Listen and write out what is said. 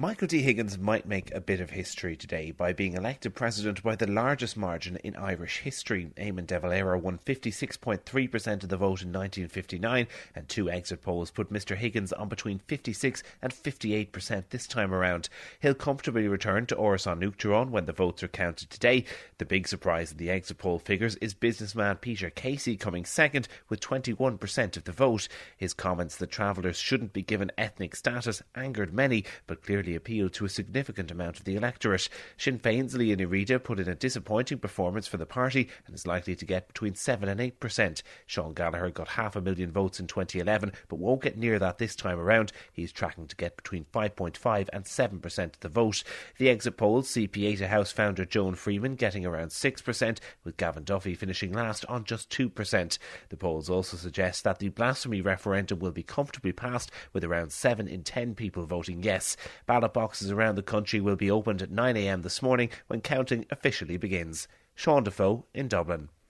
Michael D. Higgins might make a bit of history today by being elected president by the largest margin in Irish history. Eamon De Valera won 56.3% of the vote in 1959, and two exit polls put Mr. Higgins on between 56 and 58% this time around. He'll comfortably return to Áras an Uachtaráin when the votes are counted today. The big surprise in the exit poll figures is businessman Peter Casey coming second with 21% of the vote. His comments that travellers shouldn't be given ethnic status angered many, but clearly appealed to a significant amount of the electorate. Sinn Féin's Liadh Ní Riada put in a disappointing performance for the party and is likely to get between 7 and 8%. Sean Gallagher got 500,000 votes in 2011 but won't get near that this time around. He's tracking to get between 5.5 and 7% of the vote. The exit polls see Pieta House founder Joan Freeman getting around 6%, with Gavin Duffy finishing last on just 2%. The polls also suggest that the blasphemy referendum will be comfortably passed, with around 7 in 10 people voting yes. Ballot boxes around the country will be opened at 9 a.m. this morning when counting officially begins. Sean Defoe in Dublin.